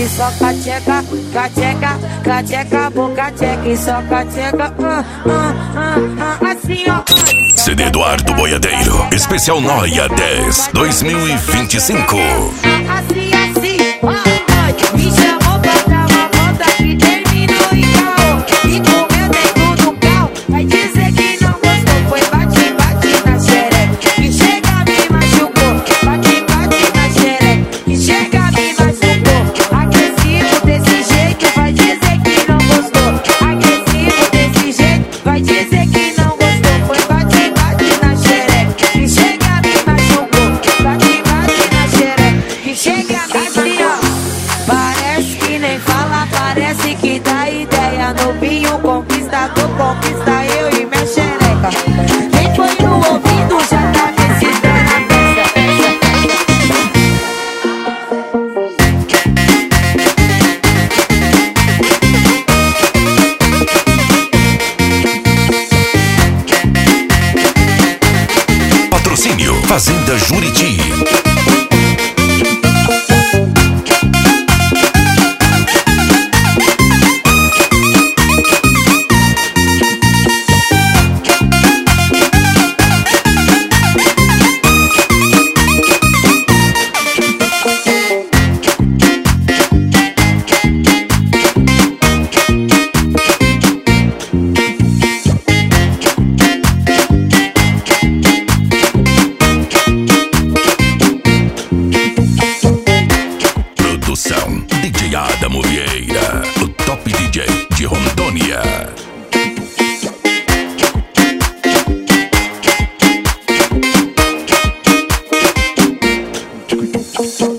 só cacheca, cacheca, cacheca, boca checa e só cacheca, assim ó. CD Eduardo Boiadeiro, especial Noia 10 2025. Assim, me chamou pra dar uma volta que terminou em caô. E comeu dentro do carro, vai dizer que não gostou. Foi bate, bate na xereca, que chega me machucou. Bate, bate na xereca, que chega me machucou. Agressivo desse jeito, vai dizer que não gostou. Agressivo desse jeito, vai dizer que não gostou. Foi bate, bate na xereca, que chega me machucou. Bate, bate na xereca, que chega me machucou. Parece que nem fala, parece que dá ideia. Novinho conquistador, conquista eu e minha xereca. Quem foi no ouvido já tá decidando a peça. Patrocínio Fazenda Juriti. Produção DJ Adamo Vieira, o top DJ de Rondônia.